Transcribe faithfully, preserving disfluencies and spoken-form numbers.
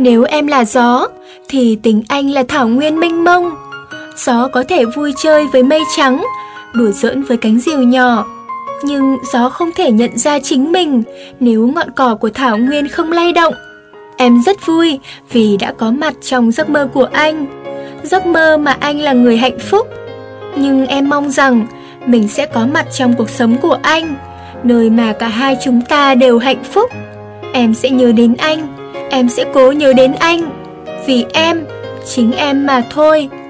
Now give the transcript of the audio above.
Nếu em là gió, thì tình anh là thảo nguyên mênh mông. Gió có thể vui chơi với mây trắng, đùa giỡn với cánh diều nhỏ. Nhưng gió không thể nhận ra chính mình nếu ngọn cỏ của thảo nguyên không lay động. Em rất vui vì đã có mặt trong giấc mơ của anh, giấc mơ mà anh là người hạnh phúc. Nhưng em mong rằng mình sẽ có mặt trong cuộc sống của anh, nơi mà cả hai chúng ta đều hạnh phúc. Em sẽ nhớ đến anh, em sẽ cố nhớ đến anh, vì em, chính em mà thôi.